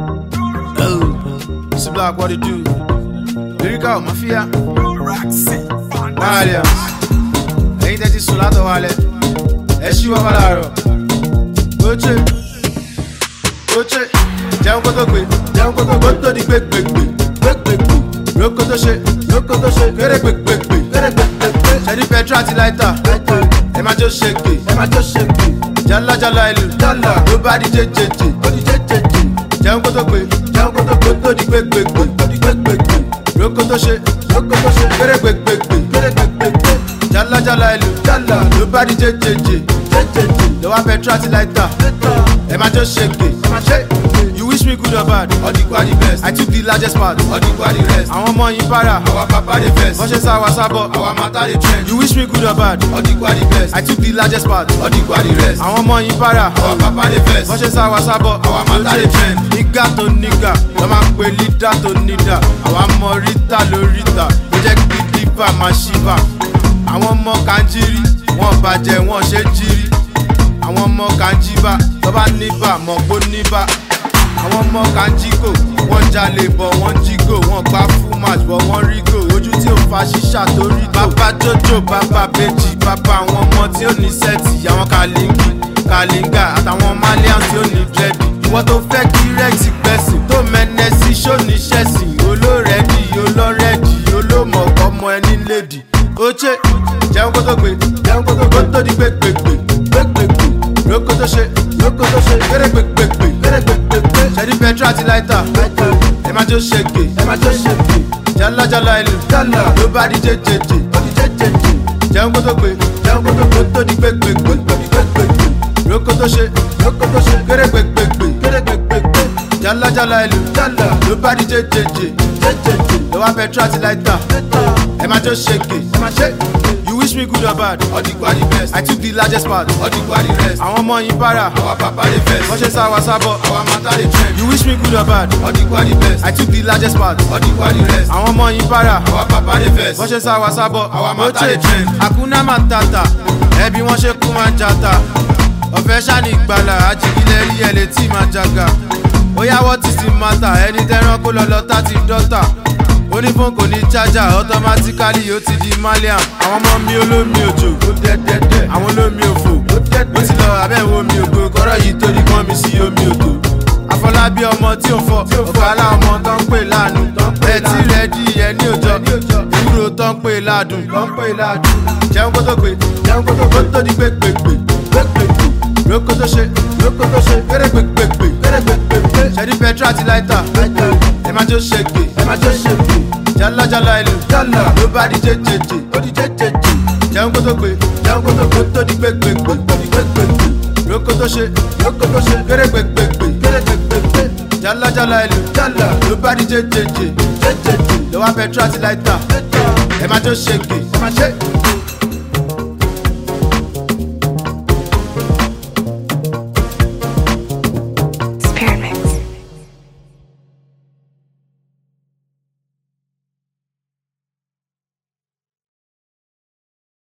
Oh, see black what it do. Lyrical mafia. Maria. Ain't that this solato wale? Eshi wa balaro. Oche. Oche. Jẹun kó tó gbé. Jẹun kó tó di gbégbégbé. Gbégbégbé. Lóko tó ṣe. Lóko tó ṣe. Kéré gbégbégbé. Kéré gbégbégbé. Ṣẹ́ni petrol àti lighter. Ẹ máa jó ṣègbè. Ẹ máa jó ṣègbè. Jala jala ìlú. Jala. Ló bá di jẹjẹjẹ. Ó di jẹjẹjẹ. Jẹun kó tó gbé. Jẹun kó tó di gbégbégbé. Tó di gbégbégbé. Lóko tó ṣe. Lóko tó ṣe. Kéré gbégbégbé. Kéré gbégbégbé. Jala jala ìlú. Jala. Ló bá di jẹjẹjẹ. Jẹjẹjẹ. Lọ́wọ́ petrol àti lighter. Ẹ máa jó ṣègbè. Ẹ máa ṣe. You wish me good or bad? Odikwa the best. I took the largest part. Odikwa the rest. Àwọn ọmọ yìí para. Our papa the best. Wọ́n ṣe sá wa sábọ̀. Our matter the trend. You wish me good or bad? Odikwa the best. I took the largest part. Odikwa the rest. Àwọn ọmọ yìí para. Our papa the best. Wọ́n ṣe sá wa sábọ̀. Our matter the trend. Nígà tó nígà. Lọ́ máa ń pe lídà tó nídà. Àwa mọ ríta lóríta. Ó jẹ́ kí dípà máa ṣíbà. Àwọn ọmọ Kànjírí. Wọ́n bàjẹ́ wọ́n ṣe jírí. Àwọn ọmọ Kànjíbà. Tọ́ba níbà mọ̀ gbó níbà. Àwọn ọmọ Kànjíkò, wọ́n jalè bọ̀ wọ́n jígò, wọ́n gbá full match bọ̀ wọ́n rígò, ojú tí ò fa ṣíṣà tó rí gò. Bàbá Jojo, bàbá Bèjì, bàbá àwọn ọmọ tí ó ní sẹ́ẹ̀tì, àwọn Kàlíngì, Kàlíngà àtàwọn Malian tí ó ní dírẹ́dì. Ìwọ tó fẹ́ kí rẹ́ẹ̀tì gbẹ̀sìn, tó mẹ́nẹ́ sí ṣóní ṣẹ̀sìn, olórẹ́dì, olórẹ́dì, olómọ̀ ọmọ ẹni lédì. Oche, jẹun kó tó gbé, jẹun kó tó di gbégbégbé, gbégbégbé, lóko tó ṣe, kéré gbégbégbé, kéré gbégbégbé. Ṣẹ́ni petrol àti lighter, ẹ máa jó ṣègbè, ẹ máa jó ṣègbè. Jala jala ìlú, jala ló bá di jẹjẹjẹ, ó di jẹjẹjẹ. Jẹun kó tó gbé, jẹun kó tó di gbégbégbé, ó di gbégbégbé. Lóko tó ṣe, kéré gbégbégbé, kéré gbégbégbé. Jala jala ìlú, jala ló bá di jẹjẹjẹ, jẹjẹjẹ. Lọ́wọ́ petrol àti lighter, ẹ máa jó ṣègbè, ẹ máa ṣe. You wish me good or bad? Odikwa the best. I took the largest part. Odikwa the rest. Àwọn ọmọ yìí para. Our papa the best. Wọ́n ṣe sá wa sábọ̀. Our matter the trend. You wish me good or bad? Odikwa the best. I took the largest part. Odikwa the rest. Àwọn ọmọ yìí para. Our papa the best. Wọ́n ṣe sá wa sábọ̀. Our matter the trend. Hakuna Matata. Ẹbí wọ́n ṣe kú máa ń jata. Ọ̀fẹ́ ṣáni ìgbàlà. Ajígilẹ̀ rí ẹ̀ létí máa jaga. Ó yá what is the matter? Ẹni tẹ́rán kó lọ lọ́tà ti dọ́tà. Onífóònù kò ní chájà automatically ó ti di Malian. Àwọn ọmọ mi olómi òjò ó dẹ́dẹ́dẹ́. Àwọn olómi òfò ó dẹ́dẹ́. Ó ti lọ abẹ́wò omi ògo kọ́rọ̀ yìí tó ní kán mi sí omi òtò. Àfọlábí ọmọ tí ò fọ ọ̀kàlà ọmọ tó ń pè láàánú. Ẹtí rẹ̀ di ẹni òjọ ìwúrò tó ń pè ládùn. Jẹun kó tó gbé jẹun kó tó di gbégbégbé. Lóko tó ṣe kéré gbégbégbé. Ṣẹ́ni petrol àti lighter ẹ máa jó ṣègbè, ẹ máa jó ṣègbè. Jala jala ìlú, jala ló bá di jẹjẹjẹ, ó di jẹjẹjẹ. Jẹun kó tó gbé, jẹun kó tó di gbégbégbé, ó di gbégbégbé. Lóko tó ṣe, kéré gbégbégbé, kéré gbégbégbé. Jala jala ìlú, jala ló bá di jẹjẹjẹ, jẹjẹjẹ. Lọ́wọ́ petrol àti lighter, ẹ máa jó ṣègbè, ẹ máa ṣe.